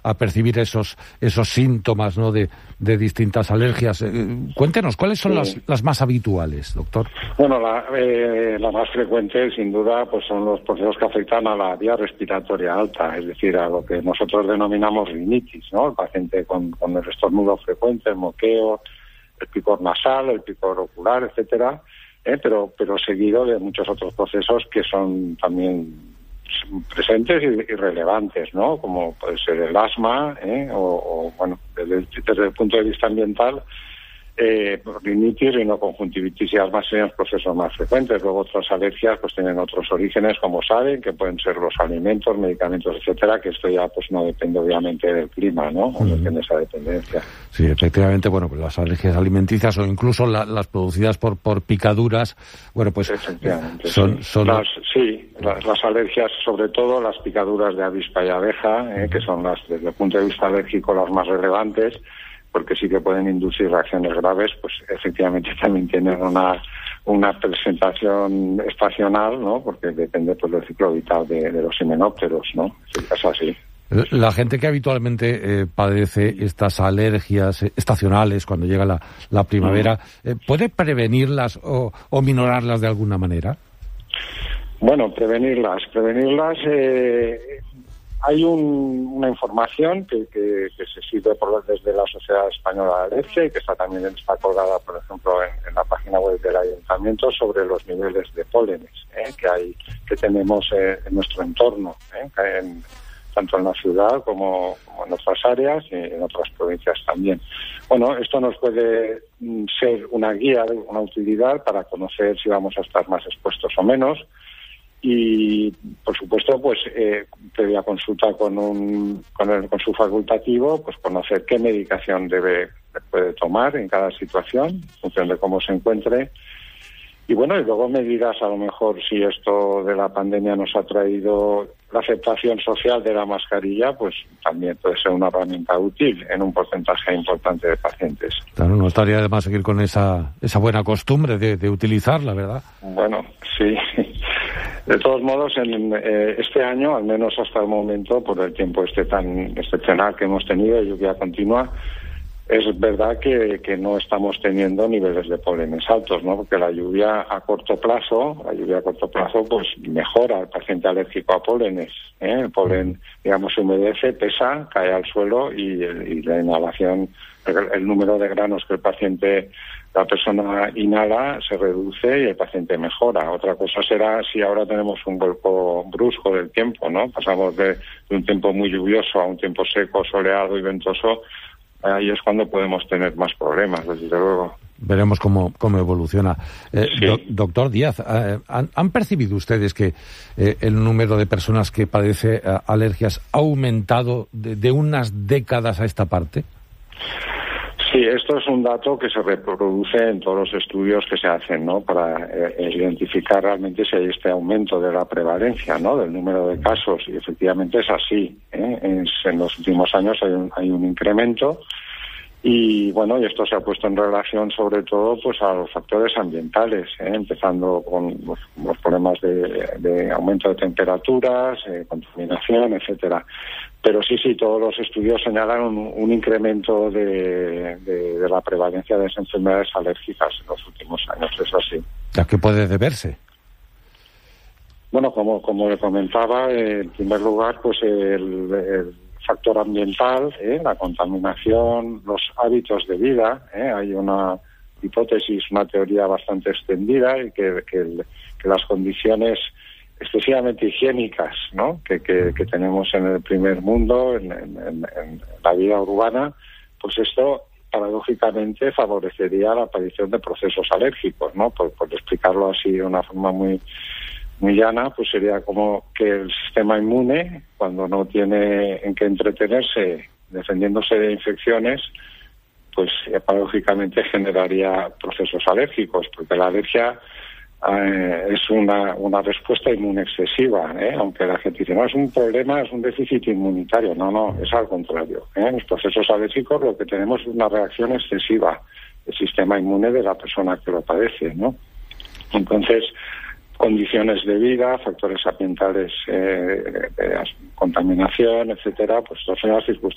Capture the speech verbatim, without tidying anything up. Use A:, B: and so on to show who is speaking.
A: a percibir esos esos síntomas, ¿no?, de, de distintas alergias. Eh, cuéntenos, ¿cuáles son sí. las, las más habituales, doctor?
B: Bueno, la, eh, la más frecuente, sin duda, pues son los procesos que afectan a la vía respiratoria alta, es decir, a lo que nosotros denominamos rinitis, ¿no? El paciente con, con el estornudo frecuente, el moqueo, el picor nasal, el picor ocular, etcétera, ¿eh? pero pero seguido de muchos otros procesos que son también presentes y, y relevantes, ¿no? Como puede ser el asma, ¿eh? o, o bueno, desde, desde el punto de vista ambiental, eh, rinitis, rinoconjuntivitis y asma serían los procesos más frecuentes. Luego otras alergias pues tienen otros orígenes, como saben, que pueden ser los alimentos, medicamentos, etcétera, que esto ya pues no depende obviamente del clima, ¿no? O no tiene esa dependencia.
A: Sí, efectivamente, bueno, pues las alergias alimenticias o incluso la, las producidas por por picaduras, bueno, pues
B: efectivamente,
A: son,
B: sí.
A: son...
B: Las, sí, las, las alergias, sobre todo las picaduras de avispa y abeja, eh, que son las, desde el punto de vista alérgico, las más relevantes, porque sí que pueden inducir reacciones graves, pues efectivamente también tienen una una presentación estacional, ¿no? Porque depende pues del ciclo vital de, de los himenópteros, ¿no? Es así.
A: La gente que habitualmente eh, padece estas alergias estacionales cuando llega la, la primavera, eh, ¿puede prevenirlas o, o minorarlas de alguna manera?
B: Bueno, prevenirlas, prevenirlas... Eh, Hay un, una información que, que, que se sirve por, desde la Sociedad Española de Alergia y que está también está colgada, por ejemplo, en, en la página web del Ayuntamiento sobre los niveles de pólenes ¿eh? que hay que tenemos eh, en nuestro entorno, ¿eh? en, tanto en la ciudad como, como en otras áreas y en otras provincias también. Bueno, esto nos puede ser una guía, una utilidad para conocer si vamos a estar más expuestos o menos. Y, por supuesto, pues eh, previa consulta con un con, el, con su facultativo, pues conocer qué medicación debe puede tomar en cada situación, en función de cómo se encuentre. Y bueno, y luego medidas, a lo mejor, si esto de la pandemia nos ha traído la aceptación social de la mascarilla, pues también puede ser una herramienta útil en un porcentaje importante de pacientes.
A: Claro, no estaría de más seguir con esa esa buena costumbre de, de utilizarla, ¿verdad?
B: Bueno, sí. De todos modos, en eh, este año, al menos hasta el momento, por el tiempo este tan excepcional que hemos tenido, lluvia continua, es verdad que, que no estamos teniendo niveles de pólenes altos, ¿no? Porque la lluvia a corto plazo, la lluvia a corto plazo, pues mejora al paciente alérgico a pólenes, ¿eh? El polen, digamos, se humedece, pesa, cae al suelo y, y la inhalación, el, el número de granos que el paciente, la persona inhala, se reduce y el paciente mejora. Otra cosa será si ahora tenemos un vuelco brusco del tiempo, ¿no? Pasamos de, de un tiempo muy lluvioso a un tiempo seco, soleado y ventoso. Ahí es cuando podemos tener más problemas, desde luego.
A: Veremos cómo, cómo evoluciona. Eh,
B: sí.
A: do, doctor Díaz, eh, ¿han, ¿han percibido ustedes que eh, el número de personas que padece eh, alergias ha aumentado de, de unas décadas a esta parte?
B: Sí, esto es un dato que se reproduce en todos los estudios que se hacen, ¿no? Para eh, identificar realmente si hay este aumento de la prevalencia, ¿no? Del número de casos, y efectivamente es así, ¿eh? Es, en los últimos años hay un, hay un incremento y, bueno, y esto se ha puesto en relación sobre todo pues a los factores ambientales, ¿eh? Empezando con los, los problemas de, de aumento de temperaturas, eh, contaminación, etcétera. Pero sí, sí, todos los estudios señalan un, un incremento de, de, de la prevalencia de esas enfermedades alérgicas en los últimos años, es así.
A: ¿A qué puede deberse?
B: Bueno, como como le comentaba, eh, en primer lugar, pues el, el factor ambiental, eh, la contaminación, los hábitos de vida. Eh, hay una hipótesis, una teoría bastante extendida, y que, que, el, que las condiciones excesivamente higiénicas, ¿no? que, que, que tenemos en el primer mundo, en, en, en la vida urbana, pues esto paradójicamente favorecería la aparición de procesos alérgicos, ¿no? Por, por explicarlo así de una forma muy muy llana, pues sería como que el sistema inmune, cuando no tiene en qué entretenerse defendiéndose de infecciones, pues eh, paradójicamente generaría procesos alérgicos, porque la alergia Eh, es una, una respuesta inmune excesiva, ¿eh? Aunque la gente dice, no, es un problema, es un déficit inmunitario. No, no, es al contrario, ¿eh? En los procesos alérgicos lo que tenemos es una reacción excesiva del sistema inmune de la persona que lo padece, ¿no? Entonces, condiciones de vida, factores ambientales, eh, de contaminación, etcétera, pues todas son las circunstancias